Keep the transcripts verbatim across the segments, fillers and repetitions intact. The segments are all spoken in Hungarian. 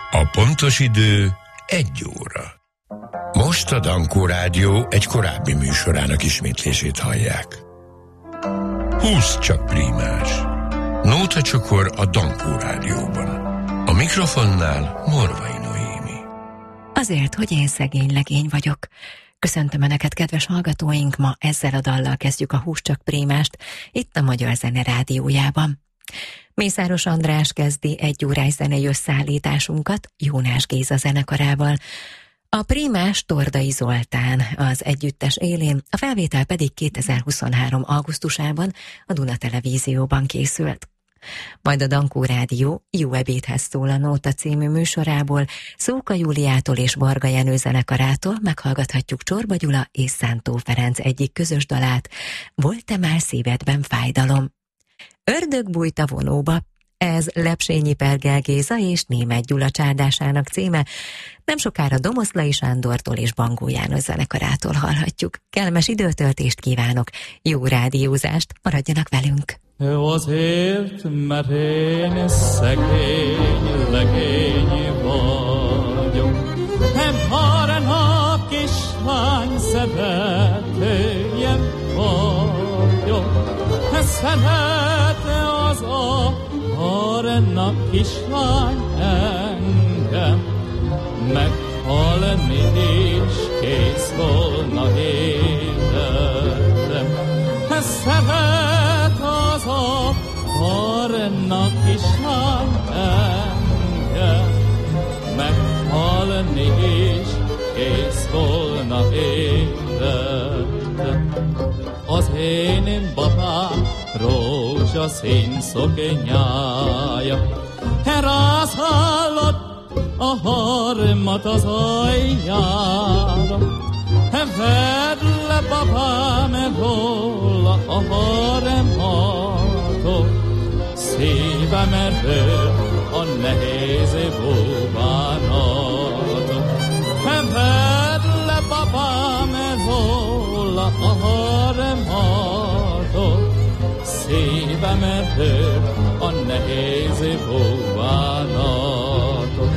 A pontos idő egy óra. Most a Dankó Rádió egy korábbi műsorának ismétlését hallják. Húsz csak prímás. Nóta csokor a Dankó Rádióban. A mikrofonnál Morvai Noémi. Azért, hogy én szegény legény vagyok. Köszöntöm Önöket, kedves hallgatóink, ma ezzel a dallal kezdjük a Húsz csak prímást, itt a Magyar Zene Rádiójában. Mészáros András kezdi egy órás zenei összeállításunkat Jónás Géza zenekarával. A prímás Tordai Zoltán az együttes élén, a felvétel pedig kétezer-huszonhárom. augusztusában a Duna Televízióban készült. Majd a Dankó Rádió Jó ebédhez szól a Nóta című műsorából, Szóka Júliától és Varga Jenő zenekarától meghallgathatjuk Csorba Gyula és Szántó Ferenc egyik közös dalát, Volt-e már szívedben fájdalom? Ördög bújt a vonóba, ez Lepsényi Pergel Géza és Németh Gyula csárdásának címe, nem sokára Domoszlai Sándortól és Bangó János zenekarától hallhatjuk. Kellemes időtöltést kívánok, jó rádiózást, maradjanak velünk! Azért, mert én szegény legény vagyok, nem harena kislány szeretőjem vagyok. Szerete az a harena kislány engem, meghalni is kész volna életem. Szeret az a harena kislány engem, meghalni is kész volna életem. Az én babám rózsaszín szoknyája, rászállott a harmat az aljára. Vedd le babám róla a harmatot, szívem erről a nehéz búvánatot. Vedd le babám róla a harmatot, szívem erről a nehéz búvánatot.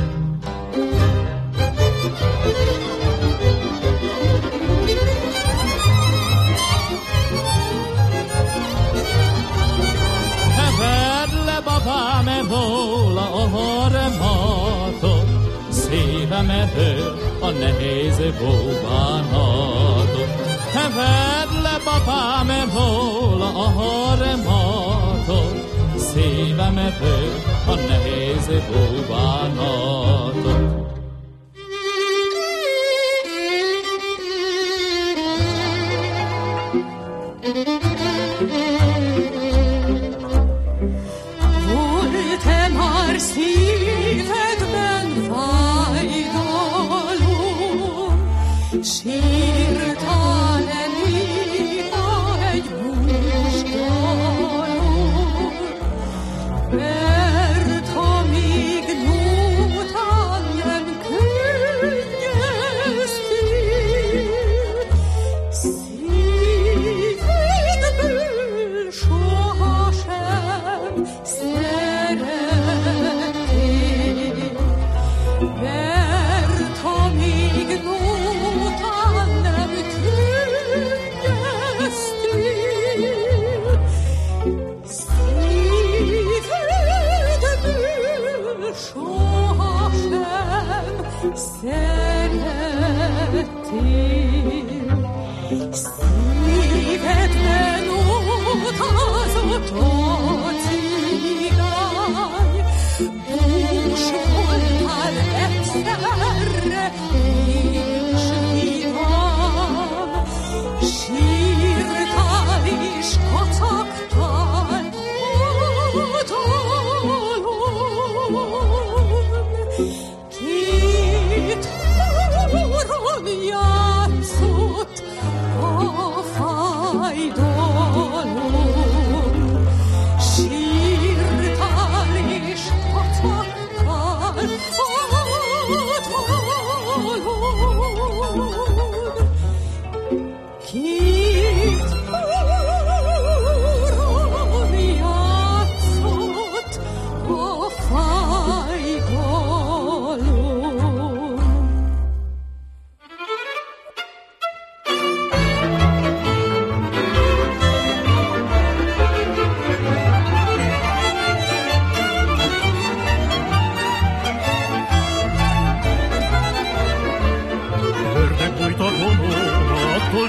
Vedd le babám róla a harmatot, szívem erről a nehéz búvánatot. Vedd le babám róla a harmatot, szívem erről a nehéz búvánatot. Volt-e már szívedben fájdalom, sírtál-e néha egy búsdalom? Mert ha még nótán nem könnyeztél, szívedből sohasem szerettél. Mert ha még nótán nem könnyeztél, szívedből sohasem szerettél. Szívedben odazott a cigány, bús voltál egyszerre és vidám, sírtál és kacagtál oldalon. Két húron játszott a fájdalom,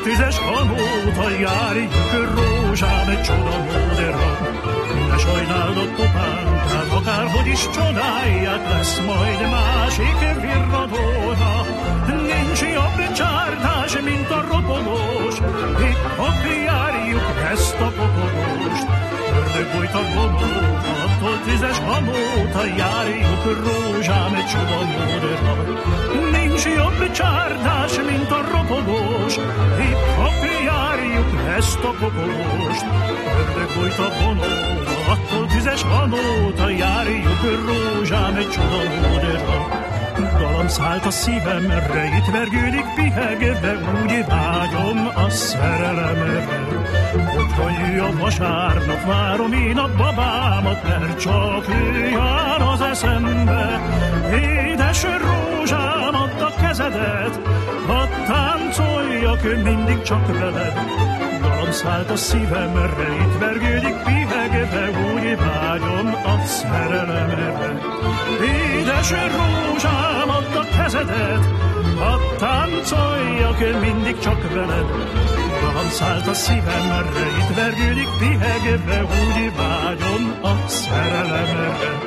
tízes kanóta, járjuk rózsám egy csoda módra. Ne sajnáld a topánkát, akárhogy is csodálják, lesz majd másik virradóra. Nincs jobb csárdás, mint a ropogós, hip-hop járjuk ezt a popogost. Ördögbújt a vonót, attól tízes kanóta, járjuk rózsám egy csoda módra. Nincs jobb csárdás, mint a ropogós, hip-hop járjuk ezt a popogost. Ördögbújt a vonót, attól tízes kanóta, járjuk rózsám egy csoda módra. Dalom szállt a szívemre, itt vergődik pihegve, úgy vágyom a szerelemre. Hogyha jöjj a vasárnap, várom én a babámat, mert csak ő jár az eszembe. Édes rózsám, add a kezedet, hadd táncoljak mindig csak veled. Dalom szállt a szívemre, itt vergődik pihegve, úgy vágyom a szerelemre. Édes rózsám, add a kezedet, hadd táncoljak mindig csak veled. Dalom szállt a szívemre, itt vergődik pihegve, úgy vágyom a szerelemre.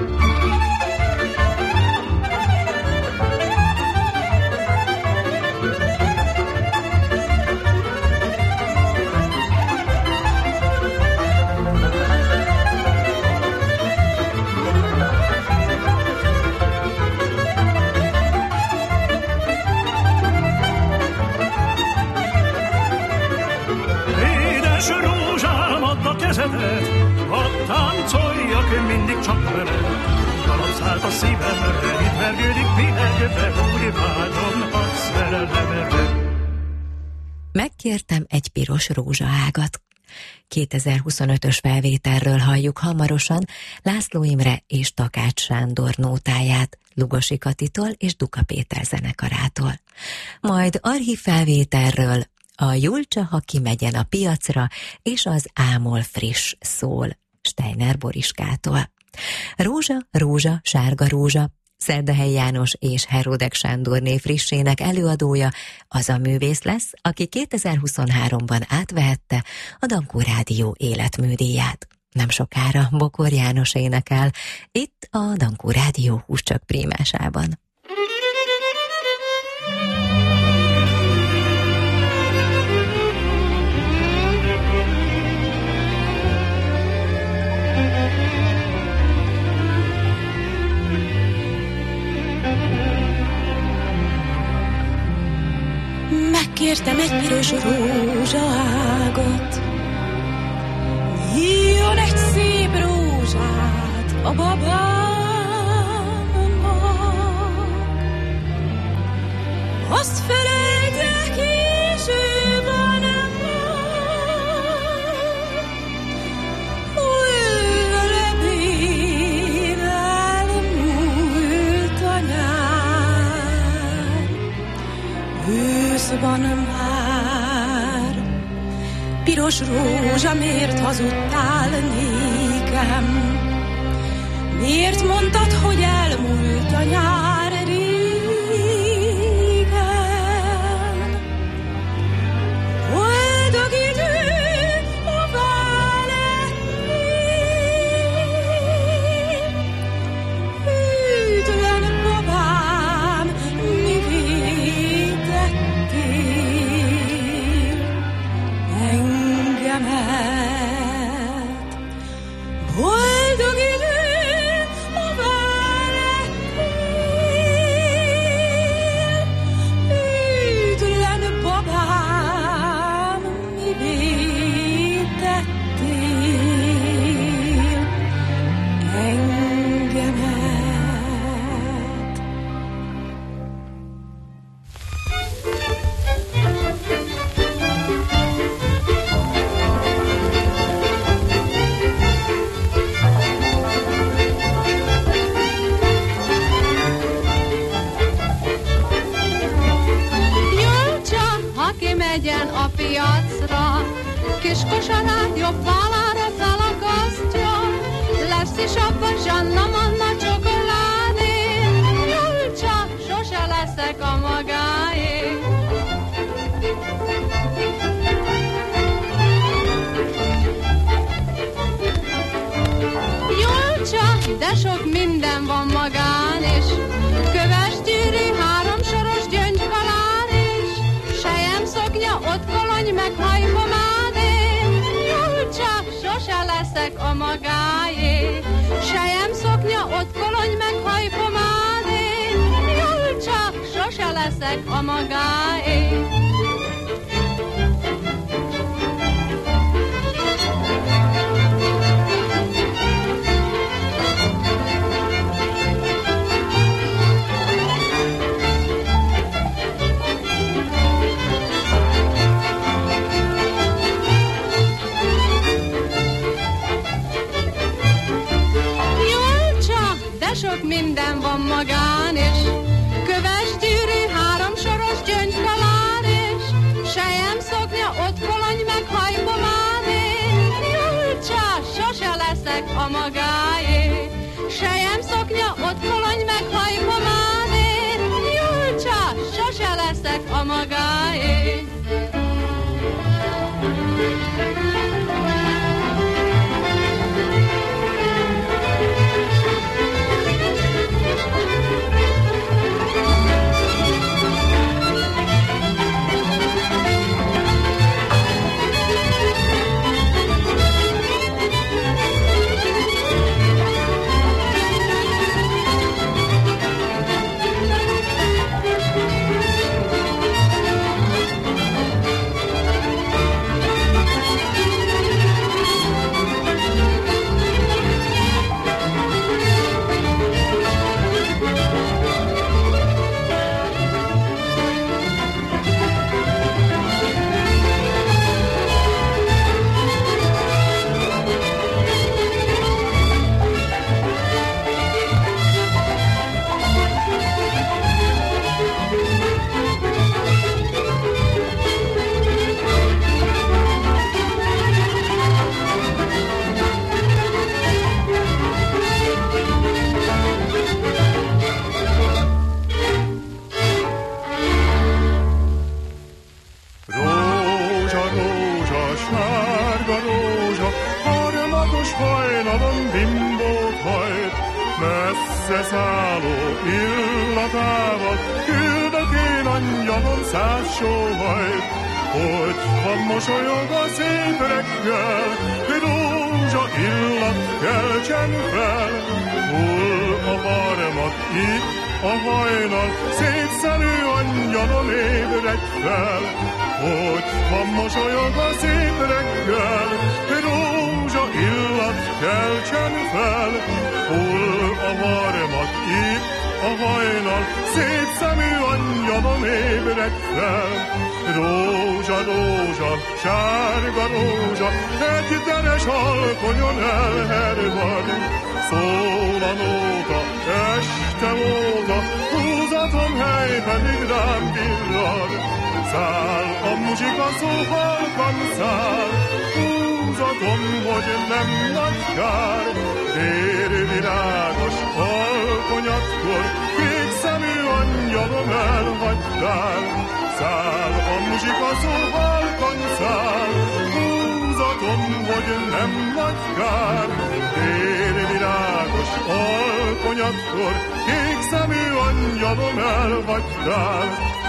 Hadd táncoljak mindig csak veled. Dalom szállt a szívemre, itt vergődik pihegve, úgy vágyom a szerelemre. Megkértem egy piros rózsaágat. kétezer-huszonötös felvételről halljuk hamarosan László Imre és Takács Sándor nótáját, Lugosi Katitól és Duka Péter zenekarától. Majd archív felvételről a Julcsa, ha kimegyen a piacra, és az Ámol friss szól Steiner Boriskától. Rózsa, rózsa, sárga rózsa, Szerdahelyi János és Heródek Sándorné frissének előadója az a művész lesz, aki kétezer-huszonháromban átvehette a Dankó Rádió életműdíját. Nem sokára Bokor János énekel, itt a Dankó Rádió Húscsak prímásában. Megkértem egy piros rózsaágat, nyíljon egy szép rózsát a babámnak. Azt felejte később nem újra lebével múlt a nyár. Őszban már piros rózsa, miért hazudtál nékem? Miért mondtad, hogy elmúlt a nyár régen? Boldog idő, hová lettél? Hűtlen babám, mi vétettél engemet? Boldog idő, hová lettél? Hűtlen babám, mi vétettél engemet? Julcsa, ha kimegyen a piacra, kis kosarát jobb válára felakasztja, lesz is abban Zsanna Manna csokoládé. Julcsa, sose leszek a magáé. a magáé, sejem szoknya, ott kolony meg hajpomádé, jól csak sose leszek a magáé. Sok minden van magán, és köves gyűrű, három soros gyöngykalár, és sejem szoknya, ott kolony meg hajpomádé, Julcsa, sose leszek a magáé. Sejem szoknya, ott kolony meg hajpomádé, Julcsa, sose leszek a magáé. Szálló illatával küldök én angyalom száz sóhajt, hogyha mosolyog a szép reggel, rózsa illat keltsen fel. Hol a harmat, itt a hajnal, szép szemű angyalom ébredj fel. Hogyha mosolyog a szép reggel, rózsa illat keltsen fel. Hol a harmat, itt a hajnal, szép szemű angyalom ébredj fel. Rózsa, rózsa, sárga rózsa, egy deres alkonyon elhervad. Szól a nóta, este óta, húzatom hely pedig rám villad. Száll a muzsika szó halkan száll, húzatom, hogy nem nagy kár. Vérvirágos alkonyatkor, kék szemű angyalom elhagytál. Száll a muzsika szó halkan száll, húzatom, hogy nem nagy kár. Vérvirágos alkonyatkor, kék szemű angyalom elhagytál.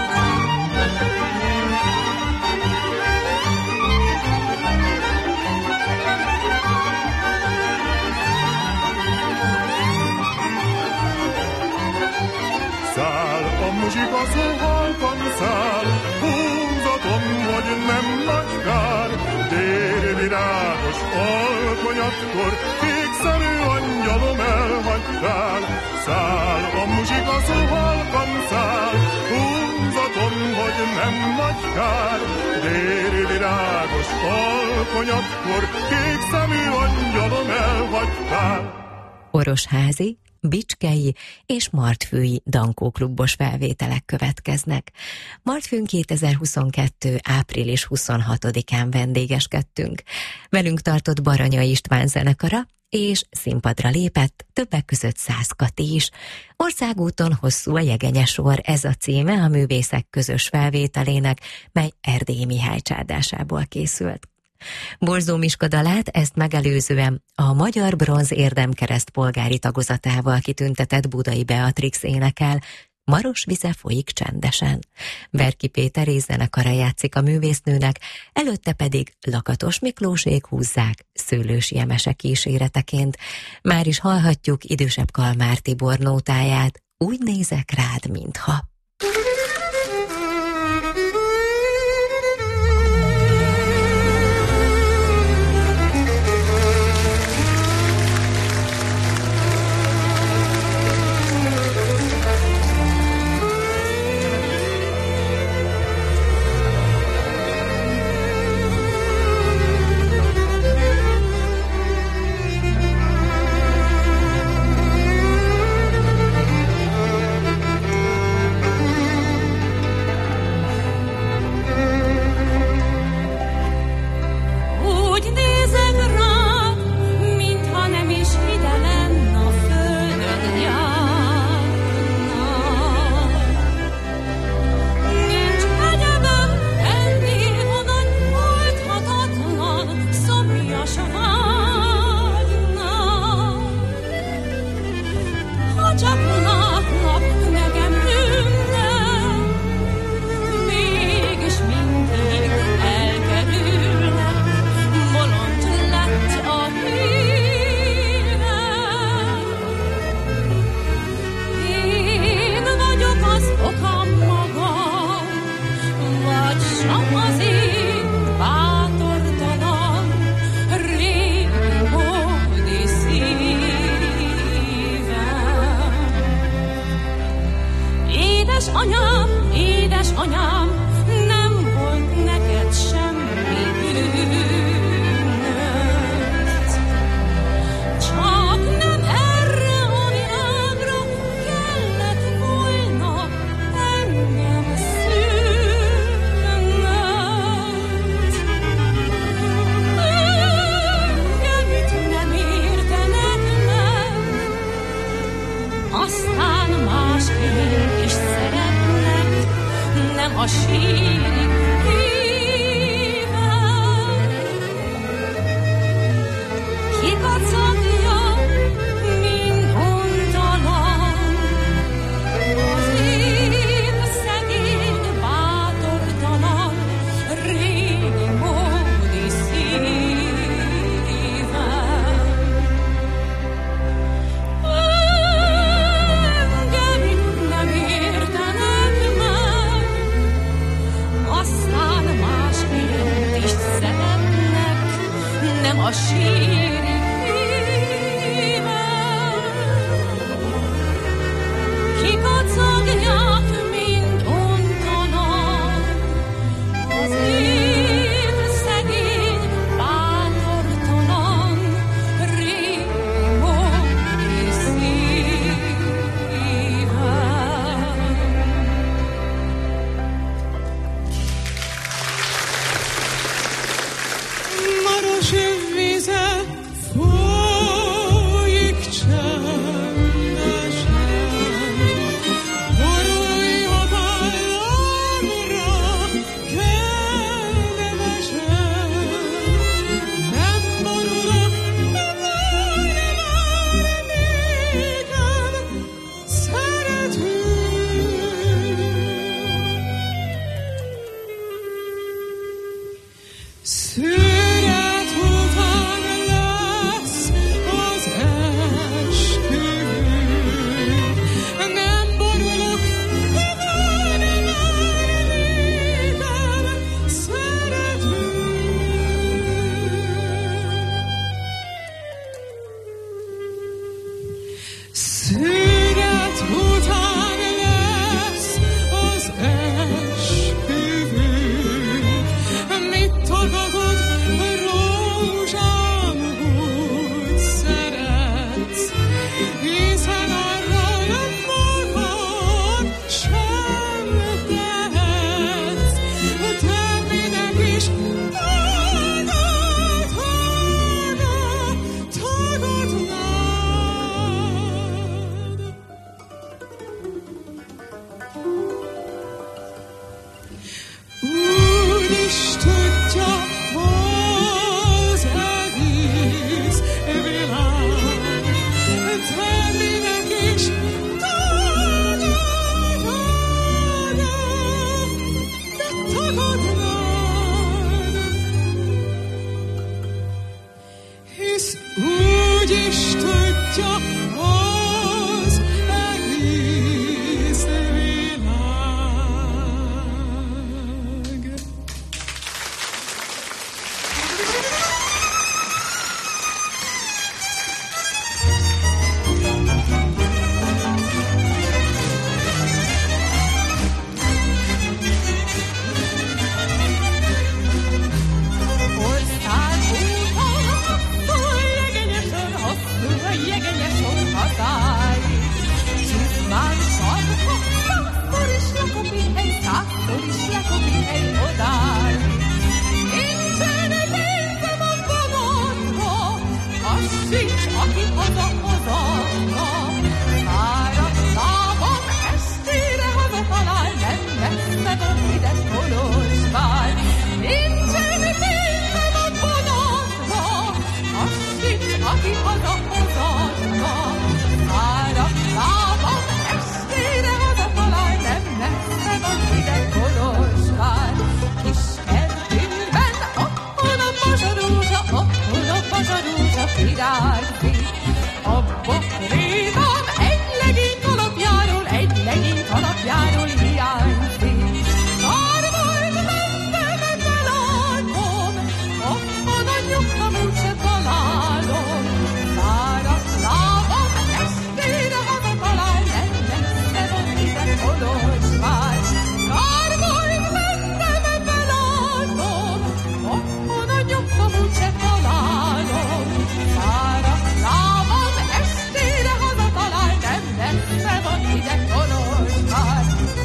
Száll a muzsika szó halkan száll, húzatom, hogy nem nagy kár. Vérvirágos alkonyatkor, kék szemű angyalom elhagytál. Száll a muzsika szó halkan száll, húzatom, hogy nem nagy kár. Vérvirágos alkonyatkor, kék szemű angyalom elhagytál. Orosházi, bicskei és martfői dankóklubos felvételek következnek. Martfőn kétezer-huszonkettő. április huszonhatodikán vendégeskedtünk. Velünk tartott Baranya István zenekara, és színpadra lépett többek között Szász Kati is. Országúton hosszú a jegenyesor, ez a címe a művészek közös felvételének, mely Erdélyi Mihály csádásából készült. Borzó Miska dalát ezt megelőzően a Magyar Bronz Érdemkereszt polgári tagozatával kitüntetett Budai Beatrix énekel, Maros vize folyik csendesen. Verki Péter észzenekara játszik a művésznőnek, előtte pedig Lakatos Miklósék húzzák Szőlősi Emese kíséreteként. Már is hallhatjuk idősebb Kalmár Tibor nótáját, Úgy nézek rád, mintha. A Már sarka, százszor is Jakobin hely, százszor is Jakobin hely odállni. Nincsen pénzem a vonatra, az sincs, aki haza-hazadna. Fáradt lábam estére hazatalál, nem messze van ide Kolozsvár. Nincsen pénzem a vonatra, az sincs, aki haza-hazadna. Fáradt lábam estére hazatalál, nem messze van ide Kolozsvár. Kis kertünkben, otthon a mazsarózsa, otthon a mazsarózsa virágzik. A bokrétam egy legény alapjáról, egy legény alapjáról hiányzik. Kár volt mentem, felállom, otthon a nyugtam úgyse találom. Fáradt lábam estére hazatalál, nem messze van ide Kolozsvár. Kár volt mentem, felállom, otthon a nyugtam úgyse találom. Fáradt lábam estére hazatalál, nem messze van ide Kolozsvár.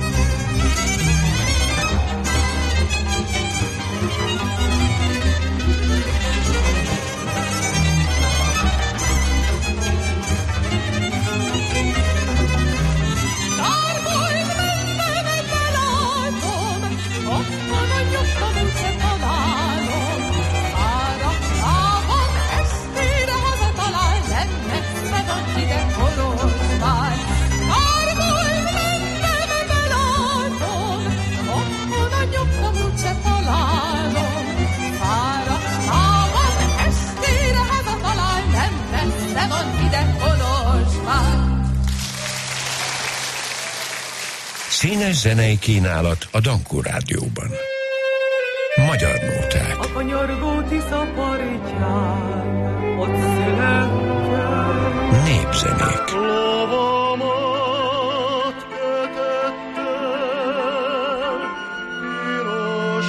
Kár volt mentem, felállom, otthon a nyugtam úgyse találom. Fáradt lábam estére hazatalál, nem messze van ide Kolozsvár. Kár volt mentem, felállom, otthon a nyugtam úgyse találom. Fáradt lábam estére hazatalál, nem messze van ide Kolozsvár. Színes zenei kínálat a Dankó Rádióban. Magyar nóták. A kanyargó Tisza partján, ott születtem. Népzenék. Lovamat kötöttem piros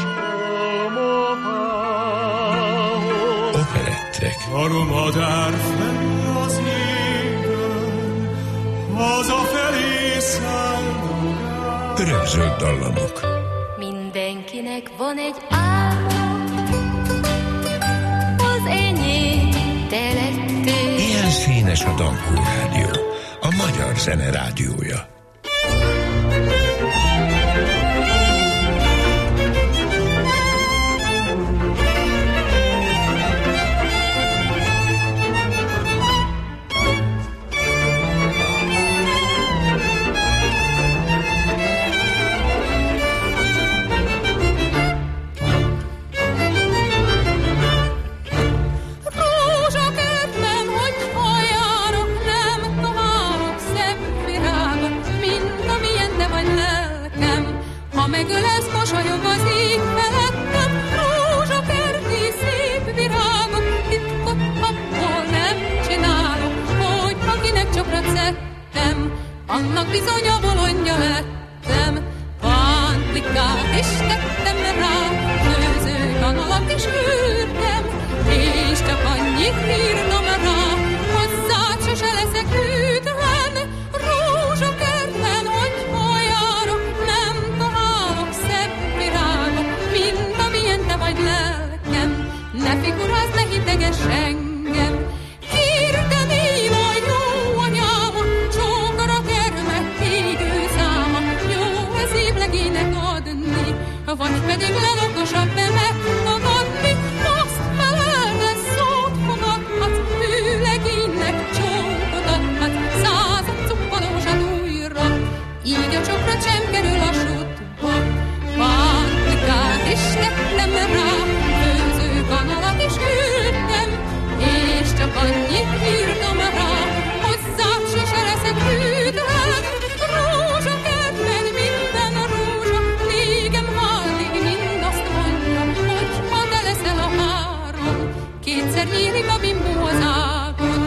almafához. Operettek. Armadár fenn az égen, hazafelé szállok. Örökzöld dallamok. Mindenkinek van egy álma, az enyém te lettél. Ilyen színes a Dankó Rádió, a magyar zene rádiója. Rózsakertben, hogy hajárok, nem találok szebb virágot, mint amilyen te vagy lelkem. Ha megölesz, mosolyog az ég felettem, rózsakerti szép virágot, titkot abból nem csinálok, hogy akinek csokra szedtem, annak bizony a bolondja lettem. Pántlikát is tettem rá, főzőkanalat is űrtem, és csak annyit írnom rá, hozzád sose leszek hűtlen. Rózsakertben, hogy hol járok, nem találok szebb virágot, mint amilyen te vagy lelkem. Ne figurázz, ne hidegess engem, hirden él a jó anyáma, csókor a kermek égő száma. Jó ez évlegének adni, vagy pedig lelokosabb-e megtagadni. Azt felelve szót fogadhatsz, hűlegénynek csókot adhatsz, század cuppanósat újra, így a csokra sem kerül a sutba. Pántlikát is tettem rá, főzőkanalat is ültem, és csak annyit írtam rá, hozzád sose leszek hűtlen. Rózsakertben minden rózsa, tégem hallig mind azt mondja, hogy ha te leszel a három, kétszer nyílik a bimbó az ágon.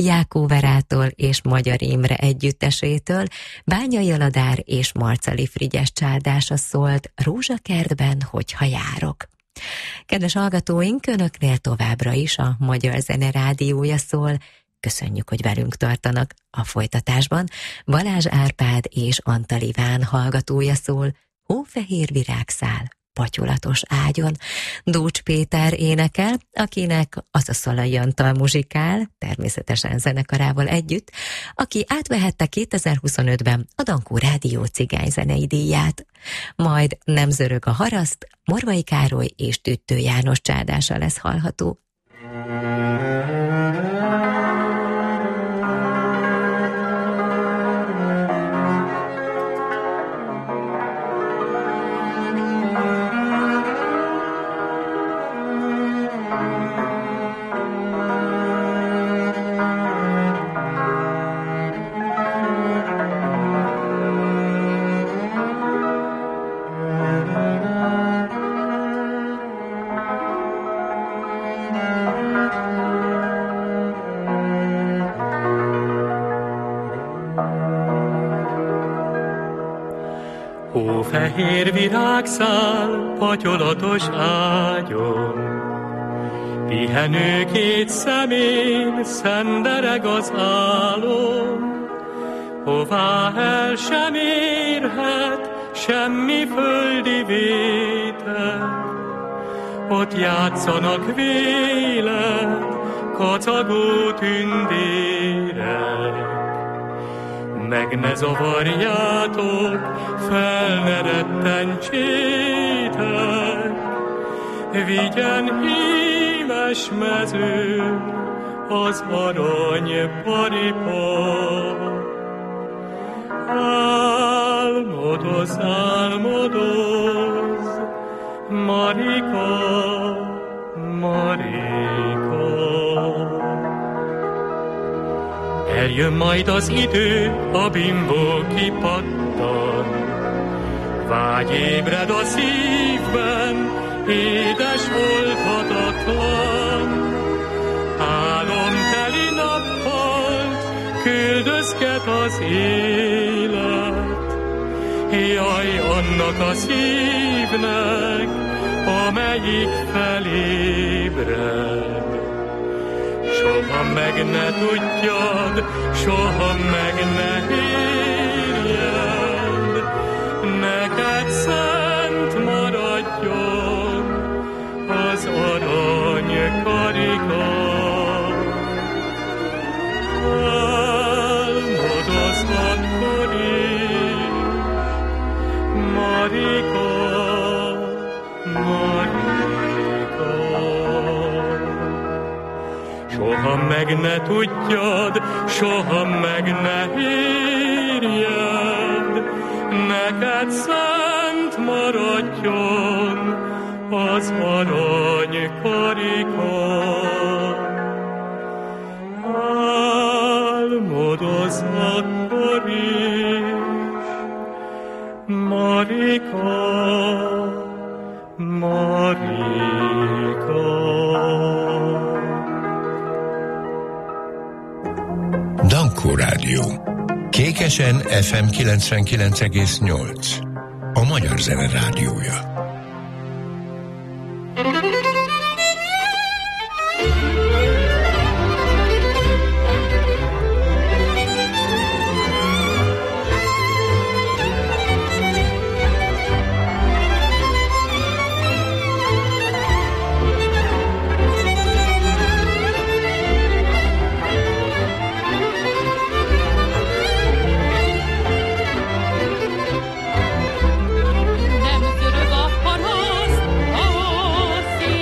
Jákó Verától és Magyar Imre együttesétől Bányai Aladár és Marcali Frigyes csárdása szólt Rózsakertben, hogyha járok. Kedves hallgatóink, önöknél továbbra is a Magyar Zene Rádiója szól. Köszönjük, hogy velünk tartanak. A folytatásban Balázs Árpád és Antal Iván hallgatója szól, Hófehér virágszál patyolatos ágyon. Dócs Péter énekel, akinek az a Szalai Antal muzsikál, természetesen zenekarával együtt, aki átvehette kétezer-huszonötben a Dankó Rádió cigányzenei díját. Majd Nem zörög a haraszt, Morvai Károly és Tüttő János csárdása lesz hallható. Hófehér virágszál patyolatos ágyon, pihenő két szemén szendereg az álom, hová el sem érhet semmi földi vétel, ott játszanak vélen kacagó tündérek. Meg ne zavarjátok, fel ne rettentsétek, vigyen hímes mezőn az arany paripa. Álmodoz, álmodoz, Marika, Marika. Eljön majd az idő, a bimbó kipattan, vágy ébred a szívben, édes oldhatatlan. Álomteli nappal küldözget az élet, jaj annak a szívnek, amelyik felébred. Soha meg ne tudjad, soha meg ne érjed, neked szent maradjon az arany karika. Álmodoz akkor is, Marika, Marika. Soha meg ne tudjad, soha meg ne érjed, neked szent maradjon az arany karika. Álmodoz akkor is, Marika, Marika. Dankó Rádió. Kékesen ef em kilencvenkilenc egész nyolc. A Magyar Zene Rádiója. Nem zörög a haraszt,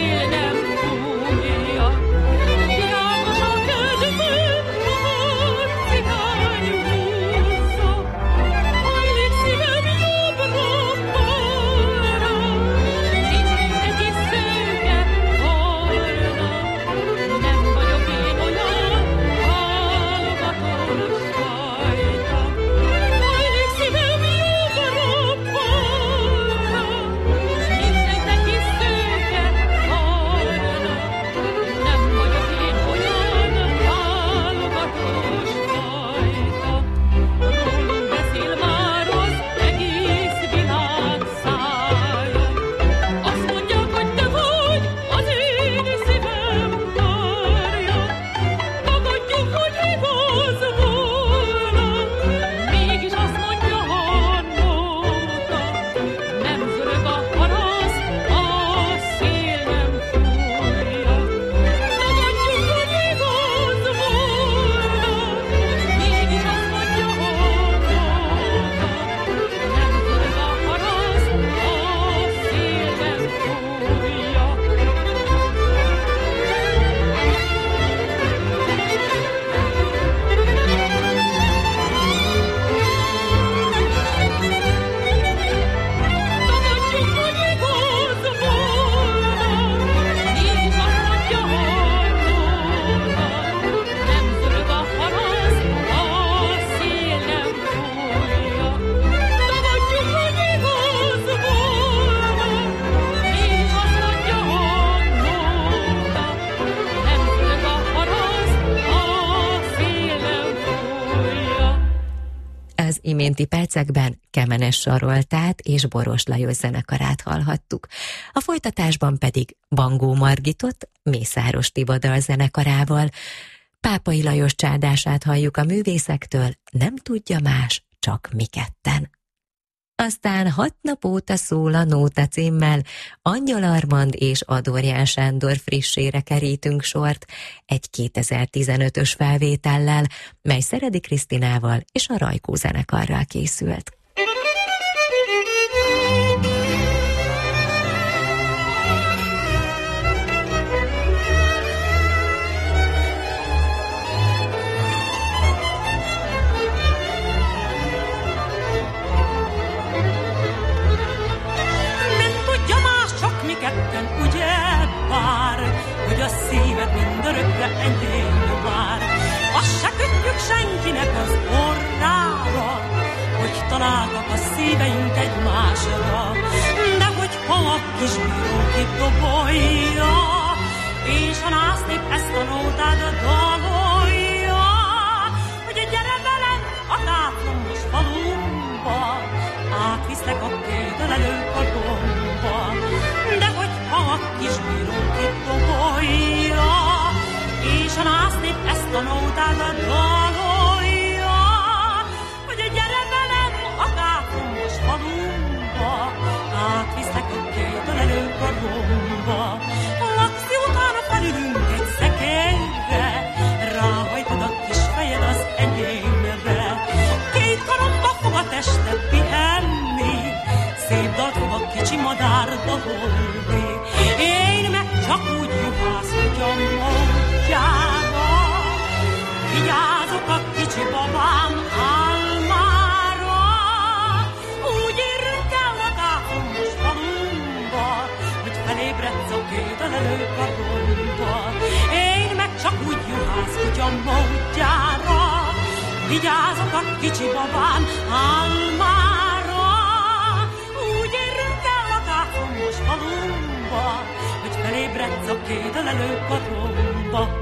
iménti percekben Kemenes Saroltát és Boros Lajos zenekarát hallhattuk. A folytatásban pedig Bangó Margitot Mészáros Tiba dalzenekarával. Pápai Lajos csárdását halljuk a művészektől, nem tudja más, csak mi ketten. Aztán Hat nap óta szól a nóta címmel Angyal Armand és Adorján Sándor frissére kerítünk sort egy kétezer-tizenötös felvétellel, mely Szeredi Krisztinával és a Rajkó zenekarral készült. Hogy a szíved mindörökre enyém vár. Azt se kötjük senkinek az orrára, hogy találtak a szíveink egymásra. De hogyha a kisbíró kidobolja, és a násznép ezt a nótát dalolja, hogy gyere velem a táplomos falumba, átviszlek a kételelő kardomba. De hogyha a kisbíró kidobolja, és a násznép ezt a nótát dalolja, hogy gyere velem a táplomos falumba, átviszlek a kételelő kardomba. Laxi utána felülünk egy szekélyre, ráhajtod a kis fejed az enyémre. Két karomba fog a tested pihenni, szép dalt fog a kicsi madár dalolni. Én meg csak úgy juhászok a módjára, vigyázok a kicsi babám álmára. Úgy érünk el a táplomos falumba, hogy felébredsz a kételelő kardomba. Én meg csak úgy juhászok a módjára, vigyázok a kicsi babám álmára. Úgy érünk el a táplomos falumba, hogy felébredsz a kételelő kardomba.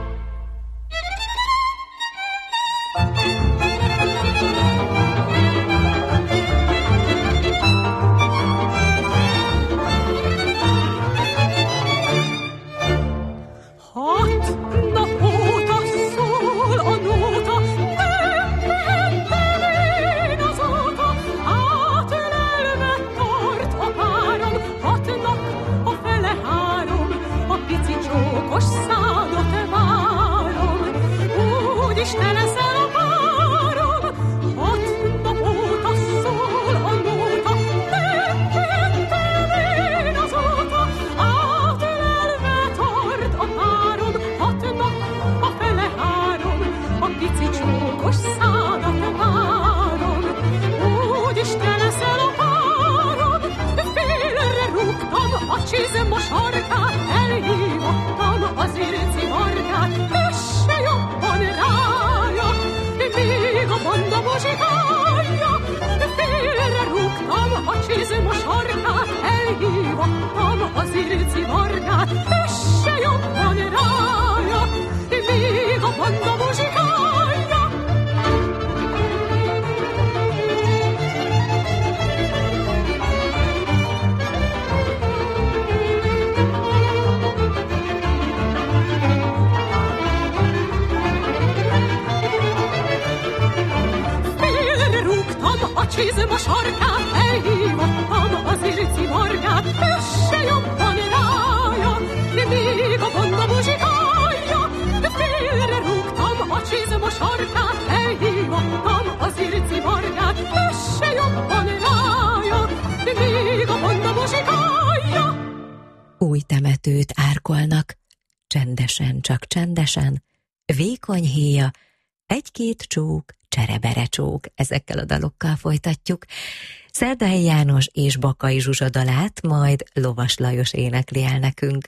Új temetőt árkolnak, csendesen, csak csendesen, vékony héja, egy-két csók, cserebere csók, ezekkel a dalokkal folytatjuk. Szerdai János és Bakai Zsuzsa dalát majd Lovas Lajos énekli el nekünk.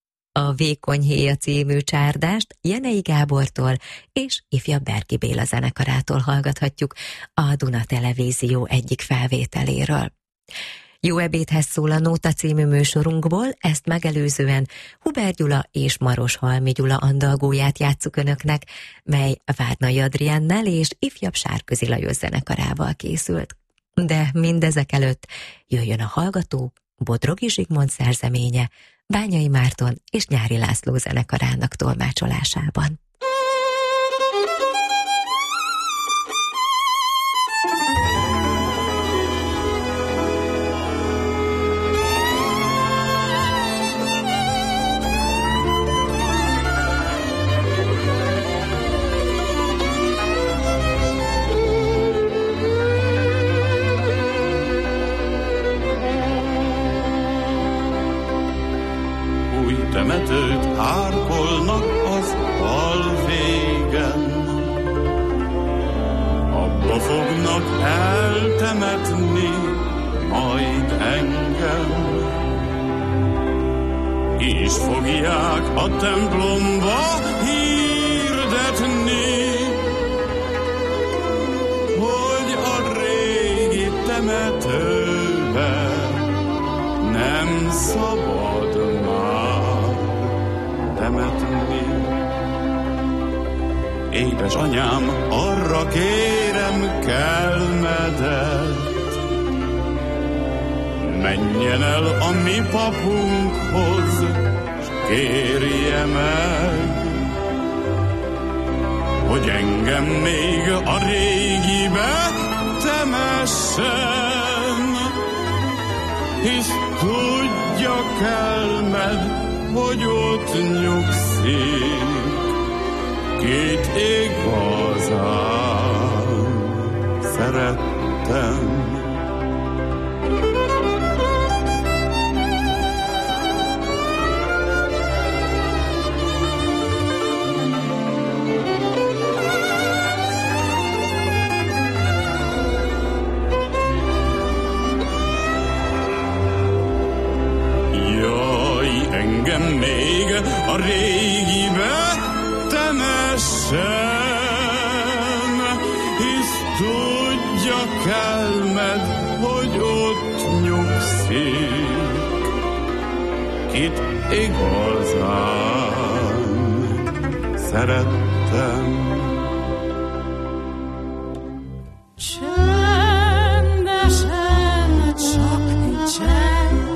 A Vékony héja című csárdást Jenei Gábortól és ifjabb Berki Béla zenekarától hallgathatjuk a Duna Televízió egyik felvételéről. Jó ebédhez szól a Nóta című műsorunkból, ezt megelőzően Huber Gyula és Maroshalmi Gyula andalgóját játsszuk önöknek, mely Várnai Adriennel és ifjabb Sárközi Lajos zenekarával készült. De mindezek előtt jöjjön a hallgató Bodrogi Zsigmond szerzeménye, Bányai Márton és Nyári László zenekarának tolmácsolásában. Temetőt árkolnak az alvégen, abba fognak eltemetni majd engem. Ki is fogják a templomba hirdetni, hogy a régi temetőbe nem szabad már temetni. Édesanyám, arra kérem kelmedet, menjen el a mi papunkhoz, s kérje meg, hogy engem még a régibe temessen, hisz tudja kelmed, hogy ott nyugszik, kit igazán szerettem. Engem még a régibe temessen, hisz tudja kelmed, hogy ott nyugszik, kit igazán szerettem. Csendesen, csak csendesen,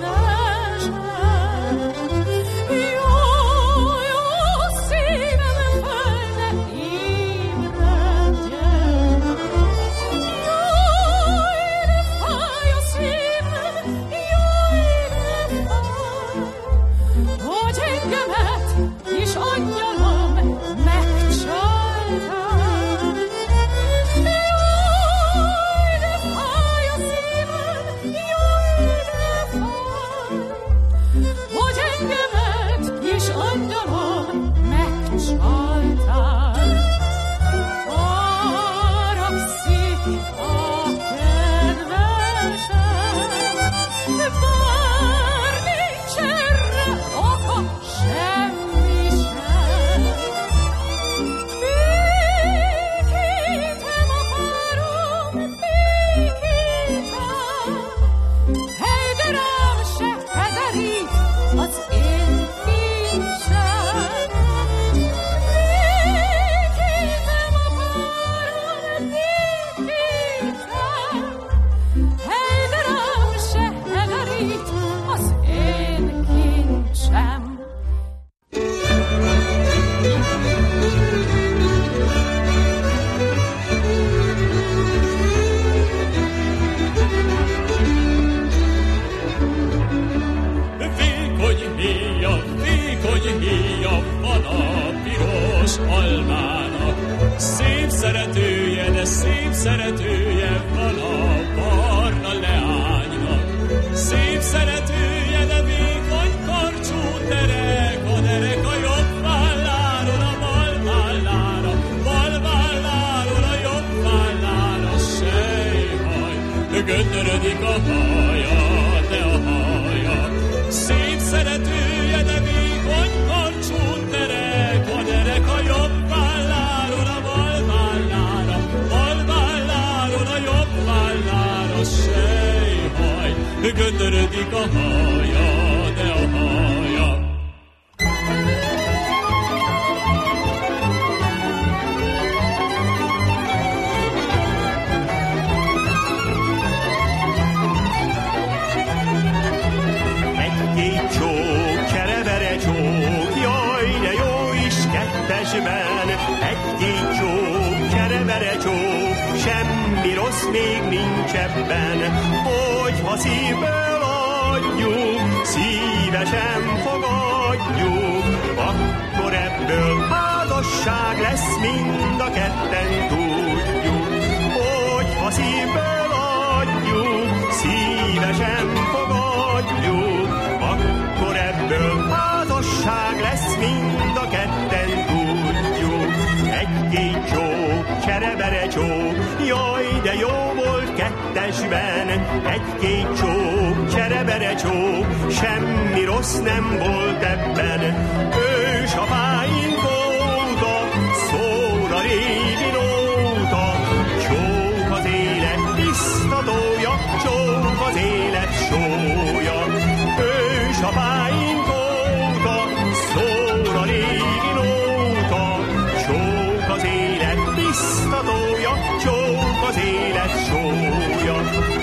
Göndörödik a haja, de a haja szép szeretője, de vékony karcsú derek, a derek a jobb válláról, a bal vállára, bal válláról, a jobb vállára, sejhaj. göndörödik a haja, de a haja. Egy-két csók, cserevere csók, jaj, de jó is kettesben. Egy-két csók, cserevere csók, semmi rossz még nincs ebben. Hogyha szívből adjuk, szívesen fogadjuk, akkor ebből házasság lesz, mind a ketten tudjuk. Hogyha szívből adjuk, szívesen fogadjuk, akkor ebből házasság lesz, mind a ketten tudjuk. Egy-két csók, cserebere csók, jaj, de jó volt kettesben. Egy-két csók, cserebere csók, semmi rossz nem volt ebben. Ősapáink óta szól a régi nóta, csók az élet biztatója, csók az élet sója. Ősapáink óta szól a régi nóta, csók az élet biztatója, csók az élet sója.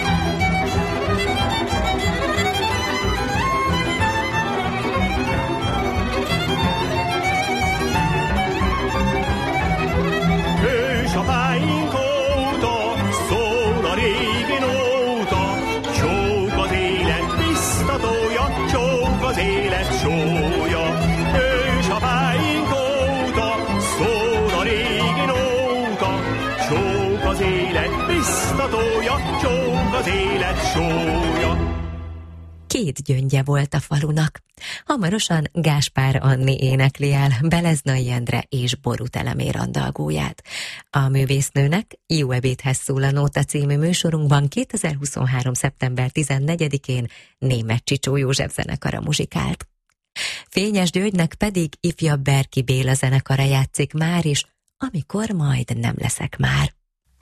Ősapáink óta szól a régi nóta, csók az élet biztatója, csók az élet sója. Ősapáink óta szól a régi nóta, csók az élet biztatója, csók az élet sója. Két gyöngye volt a falunak. Hamarosan Gáspár Anni énekli el Beleznai Endre és Boruth Elemér andalgóját. A művésznőnek Jó ebédhez szól a nóta című műsorunkban kétezer-huszonhárom. szeptember tizennegyedikén Németh Csicsó József zenekara muzsikált. Fényes Györgynek pedig ifjabb Berki Béla zenekara játszik már is, amikor majd nem leszek már.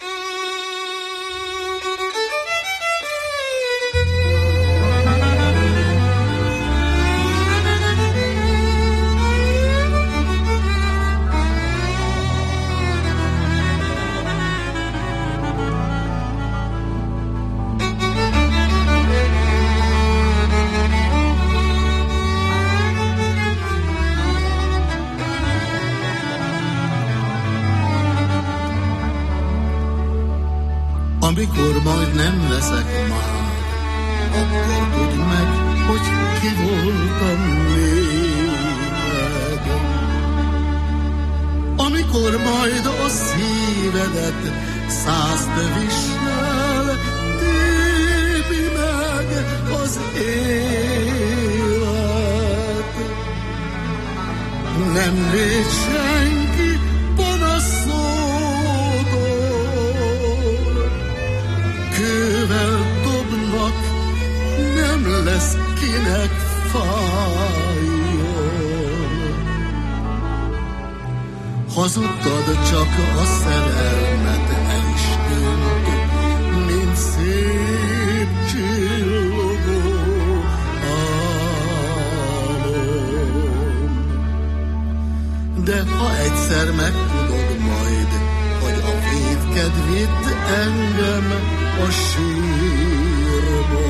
Amikor majd nem leszek már, akkor tudd meg, hogy ki voltam néked. Amikor majd a szívedet száz tövissel tépi meg az élet, nem véd senki panaszodol, kővel dobnak, nem lesz kinek fájjon. Hazudtad, csak a szerelmet el is tűnt, mint szép csillogó álom. De ha egyszer megtudod majd, hogy a vétked vitt engem a sírba,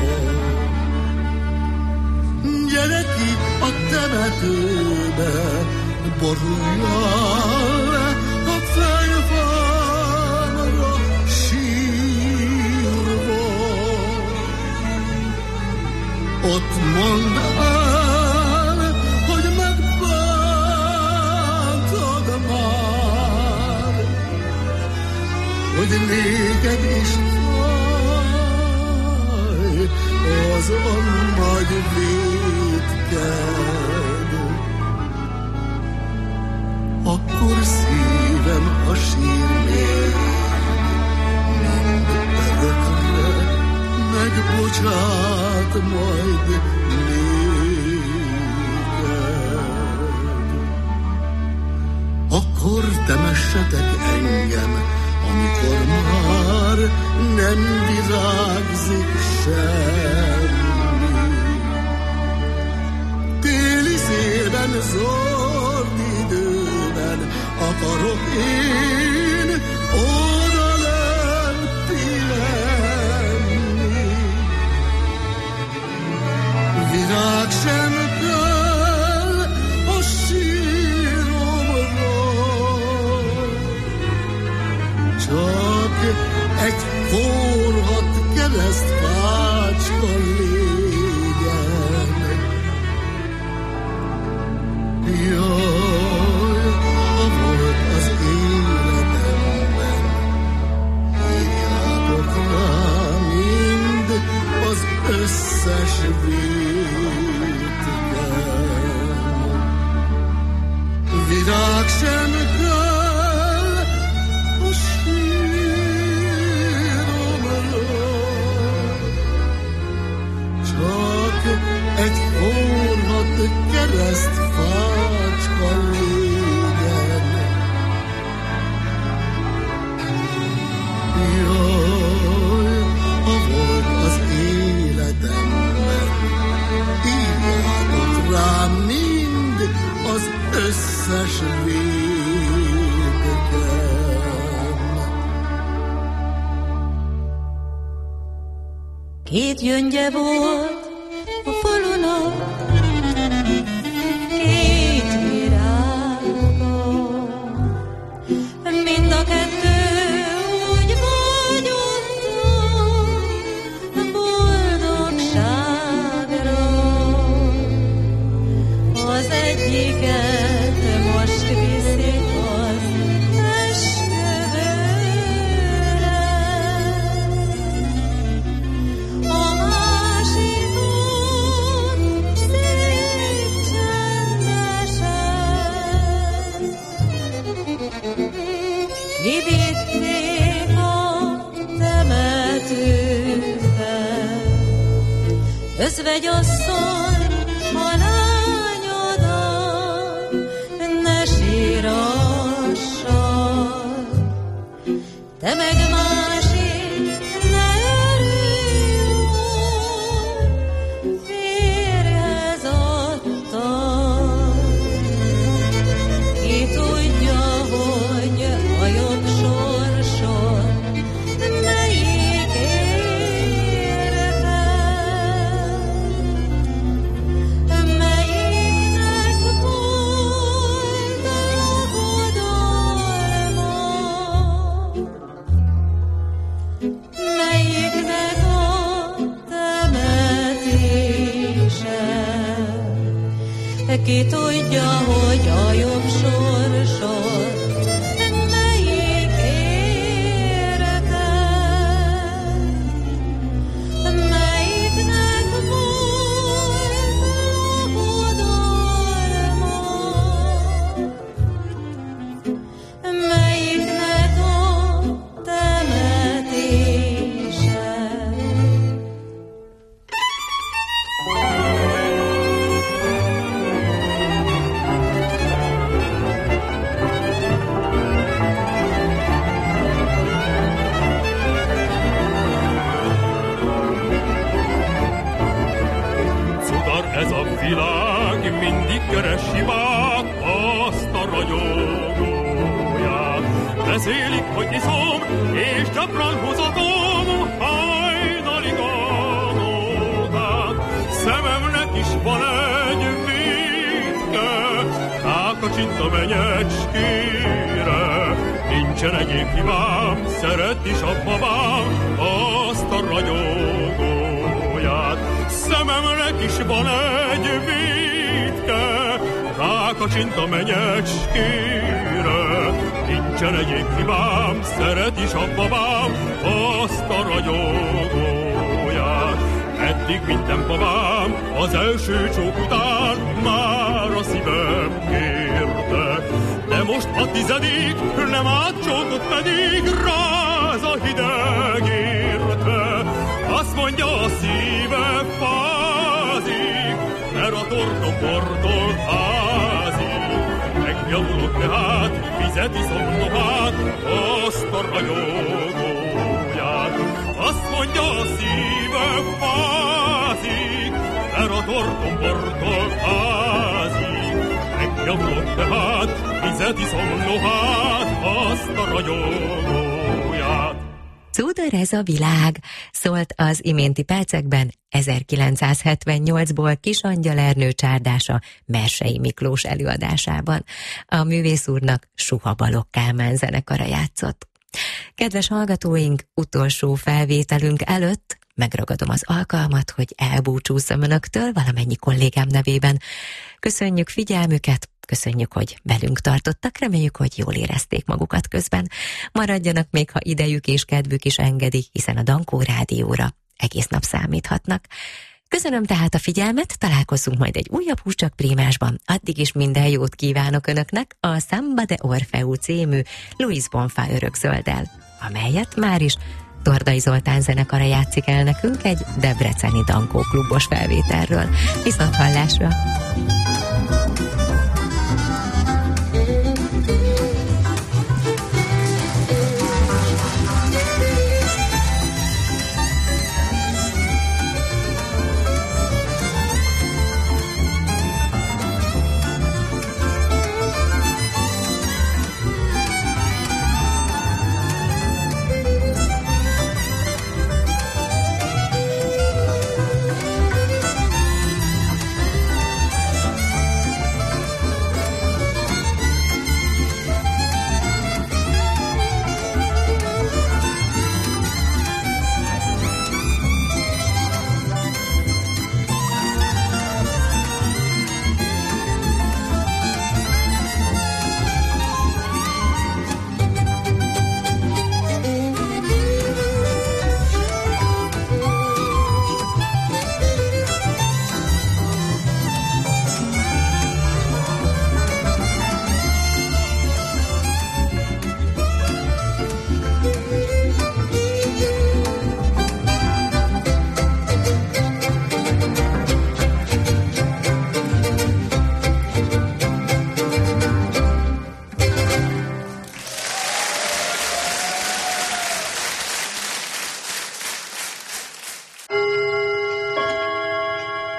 gyere ki a temetőbe, boruljál le a fejfámra sírva. Ott mondd el, hogy megbántad már, hogy néked is fáj az a nagy vétked. Akkor szívem a sír még mind örökre megbocsát majd néked. Akkor temessetek engem, amikor már nem virágzik sem. összes vétken. Virág sem kell a síromra, csak egy forrott keresztfácska légen. Jaj, ha volt az életemben, írjátok rám mind az összes védeken. Két gyöngye volt a falunak, két virága, mind a kettő úgy vágyottam boldogságra. Az egyiket most viszik az esküvőre, a másikot szép csendesen kivitték a temetőbe. Özvegyasszony, a lányodat ne sírassad, te meg másik ne örülj, férjhez adtad. Ki tudja, hogy a jobb sorsod melyik érte, melyiknek volt a lakodalma, melyiknek a temetése. Ki tudja, hogy a jobb sorsod melyik érte, melyiknek volt lakodalma, melyiknek a temetése. Cudar ez a világ, mindig keresi már azt a ragyogóját. Beszélik, hogy iszom, és gyakran húzatom hajnalig álmodát. Szememnek is van egy vétke, rákacsint a menyecskére. Nincsen egyéb hibám, szeret is a babám azt a ragyogóját. Szememnek is van egy vétke, rákacsint a menyecskére. Nincsen egyéb hibám, szeret is a babám azt a ragyogóját. Eddig minden babám az első csók után már a szívem kérte, de most a tizedik nem átcsókot pedig ráz a hideg érte. Azt mondja, a szíve fázik, mert a torkom portól házik. Megjavulok tehát, vizet iszom nohát, azt a ragyogóját. Azt mondja, a szíve fázik, mert a torkom portól házik. Megjavulok tehát, vizet iszom nohát, azt a ragyogóját. Cudar ez a világ, szólt az iménti percekben ezerkilencszázhetvennyolcból Kis Angyal Ernő csárdása Mersei Miklós előadásában. A művész úrnak Suha Balogh Kálmán zenekara játszott. Kedves hallgatóink, utolsó felvételünk előtt megragadom az alkalmat, hogy elbúcsúzzam önöktől valamennyi kollégám nevében. Köszönjük figyelmüket, köszönjük, hogy velünk tartottak, reméljük, hogy jól érezték magukat közben. Maradjanak még, ha idejük és kedvük is engedi, hiszen a Dankó Rádióra egész nap számíthatnak. Köszönöm tehát a figyelmet, találkozzunk majd egy újabb Húscsak Prímásban. Addig is minden jót kívánok Önöknek a Samba de Orfeu című Luis Bonfa örökzölddel, amelyet már is Tordai Zoltán zenekara játszik el nekünk egy debreceni Dankó klubos felvételről. Viszont hallásra!